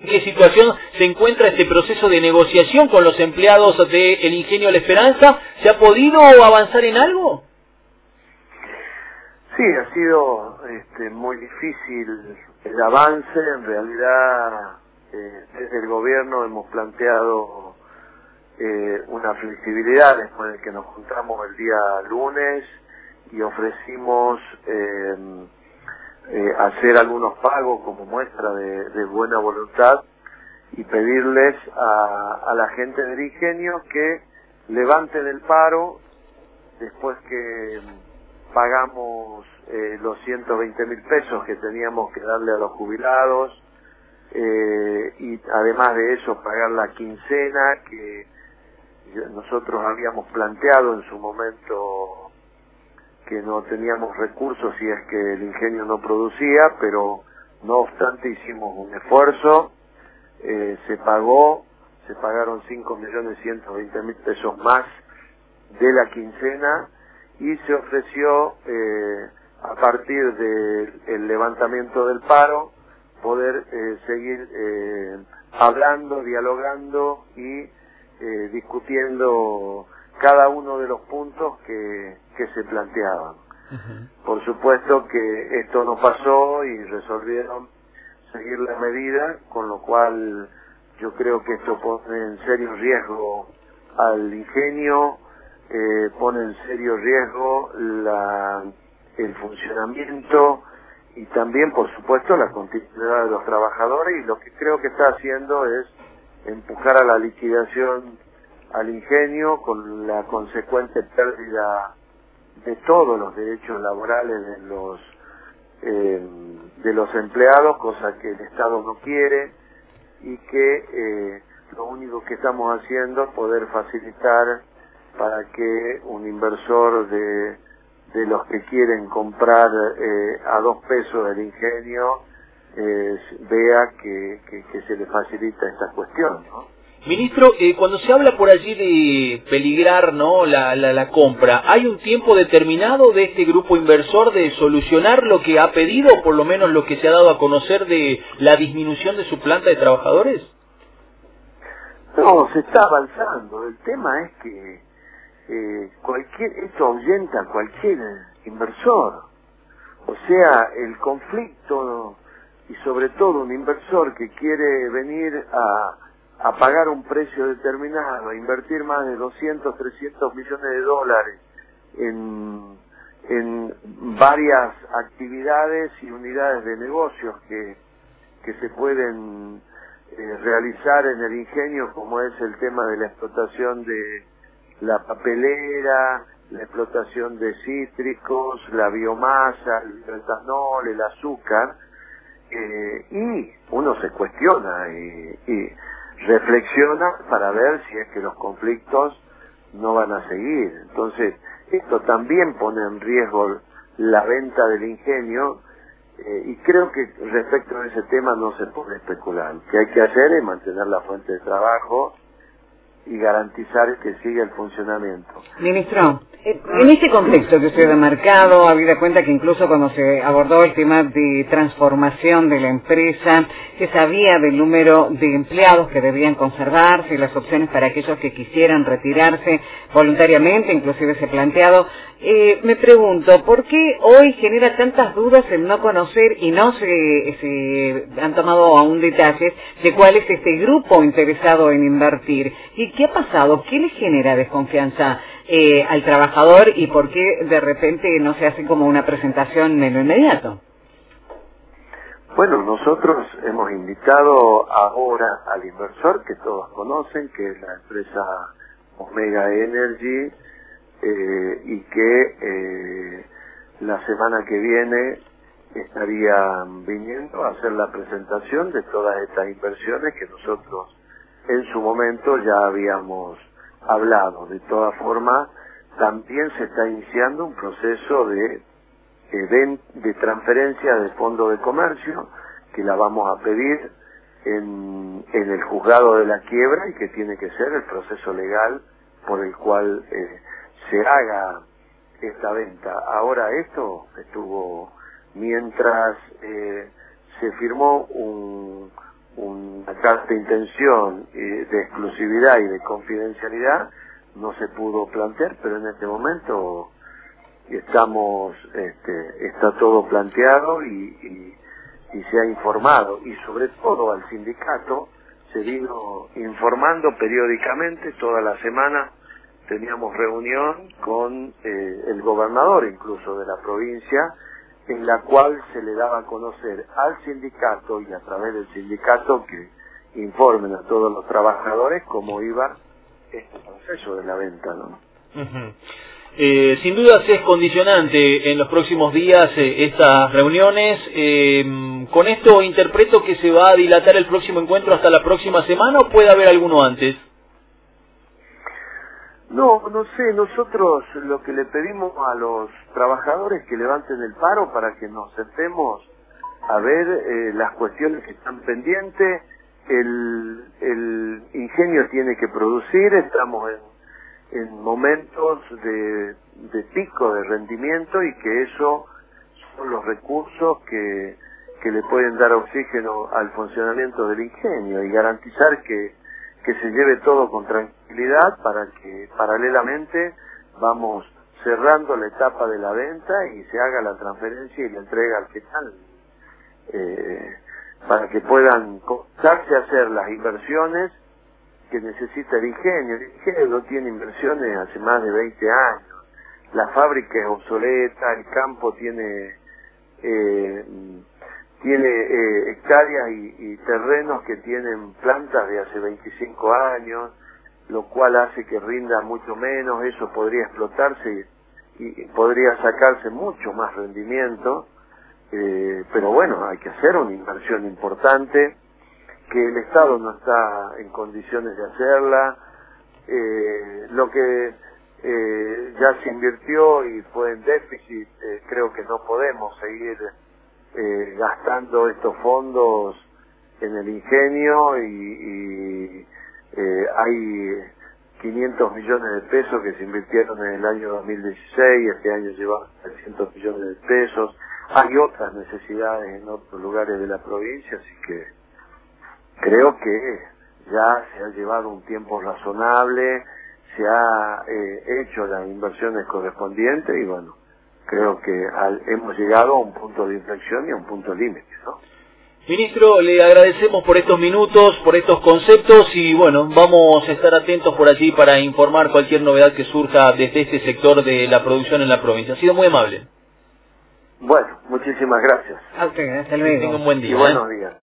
qué situación se encuentra este proceso de negociación con los empleados del Ingenio La Esperanza. ¿Se ha podido avanzar en algo? Sí, ha sido muy difícil el avance. En realidad, desde el gobierno hemos planteado una flexibilidad después de que nos juntamos el día lunes y ofrecimos hacer algunos pagos como muestra de buena voluntad y pedirles a la gente del Ingenio que levanten el paro después que pagamos los 120.000 pesos que teníamos que darle a los jubilados, y además de eso pagar la quincena que nosotros habíamos planteado en su momento que no teníamos recursos si es que el Ingenio no producía, pero no obstante hicimos un esfuerzo, se pagaron 5.120.000 pesos más de la quincena y se ofreció a partir del levantamiento del paro poder seguir hablando, dialogando y discutiendo cada uno de los puntos que se planteaban. Por supuesto que esto no pasó y resolvieron seguir la medida, con lo cual yo creo que esto pone en serio riesgo al Ingenio, pone en serio riesgo el funcionamiento y también, por supuesto, la continuidad de los trabajadores, y lo que creo que está haciendo es empujar a la liquidación al Ingenio con la consecuente pérdida de todos los derechos laborales de los empleados, cosa que el Estado no quiere, y que lo único que estamos haciendo es poder facilitar para que un inversor de los que quieren comprar a 2 pesos el Ingenio vea que se le facilita esta cuestión, ¿no? Ministro, cuando se habla por allí de peligrar, ¿no?, la compra, ¿hay un tiempo determinado de este grupo inversor de solucionar lo que ha pedido, o por lo menos lo que se ha dado a conocer de la disminución de su planta de trabajadores? No, se está avanzando. El tema es que esto ahuyenta a cualquier inversor. O sea, el conflicto, y sobre todo un inversor que quiere venir a pagar un precio determinado, a invertir más de 200, 300 millones de dólares en varias actividades y unidades de negocios que se pueden realizar en el Ingenio, como es el tema de la explotación de la papelera, la explotación de cítricos, la biomasa, el etanol, el azúcar, y uno se cuestiona y reflexiona para ver si es que los conflictos no van a seguir. Entonces, esto también pone en riesgo la venta del Ingenio, y creo que respecto a ese tema no se puede especular. Lo que hay que hacer es mantener la fuente de trabajo y garantizar que siga el funcionamiento. Ministro, en este contexto que usted ha marcado, habida cuenta que incluso cuando se abordó el tema de transformación de la empresa, se sabía del número de empleados que debían conservarse y las opciones para aquellos que quisieran retirarse voluntariamente, inclusive se ha planteado, me pregunto, ¿por qué hoy genera tantas dudas el no conocer y no se han tomado aún detalles de cuál es este grupo interesado en invertir? ¿Y qué ha pasado? ¿Qué le genera desconfianza al trabajador y por qué de repente no se hace como una presentación en lo inmediato? Bueno, nosotros hemos invitado ahora al inversor que todos conocen, que es la empresa Omega Energy, y que la semana que viene estarían viniendo a hacer la presentación de todas estas inversiones que nosotros en su momento ya habíamos hablado. De todas formas, también se está iniciando un proceso de transferencia de fondo de comercio, que la vamos a pedir en el juzgado de la quiebra, y que tiene que ser el proceso legal por el cual se haga esta venta. Ahora, esto estuvo mientras se firmó una carta de intención de exclusividad y de confidencialidad no se pudo plantear, pero en este momento estamos, está todo planteado y se ha informado, y sobre todo al sindicato se vino informando periódicamente. Toda la semana teníamos reunión con el gobernador incluso de la provincia, en la cual se le daba a conocer al sindicato y a través del sindicato que informen a todos los trabajadores cómo iba este proceso de la venta, ¿no? Sin duda es condicionante en los próximos días estas reuniones. ¿Con esto interpreto que se va a dilatar el próximo encuentro hasta la próxima semana o puede haber alguno antes? No sé, nosotros lo que le pedimos a los trabajadores que levanten el paro para que nos sentemos a ver las cuestiones que están pendientes. El ingenio tiene que producir, estamos en momentos de pico de rendimiento y que eso son los recursos que le pueden dar oxígeno al funcionamiento del ingenio y garantizar que se lleve todo con tranquilidad para que paralelamente vamos cerrando la etapa de la venta y se haga la transferencia y la entrega al final, para que puedan comenzarse a hacer las inversiones que necesita el ingenio. El ingenio no tiene inversiones hace más de 20 años, la fábrica es obsoleta, el campo tiene hectáreas y terrenos que tienen plantas de hace 25 años, lo cual hace que rinda mucho menos. Eso podría explotarse y podría sacarse mucho más rendimiento, pero bueno, hay que hacer una inversión importante que el Estado no está en condiciones de hacerla. Lo que ya se invirtió y fue en déficit, creo que no podemos seguir gastando estos fondos en el ingenio y hay 500 millones de pesos que se invirtieron en el año 2016, este año llevan 300 millones de pesos, hay otras necesidades en otros lugares de la provincia, así que creo que ya se ha llevado un tiempo razonable, se ha hecho las inversiones correspondientes y bueno, creo que hemos llegado a un punto de inflexión y a un punto límite, ¿no? Ministro, le agradecemos por estos minutos, por estos conceptos y bueno, vamos a estar atentos por allí para informar cualquier novedad que surja desde este sector de la producción en la provincia. Ha sido muy amable. Bueno, muchísimas gracias. A usted, hasta luego. Que tenga un buen día. Y buenos días.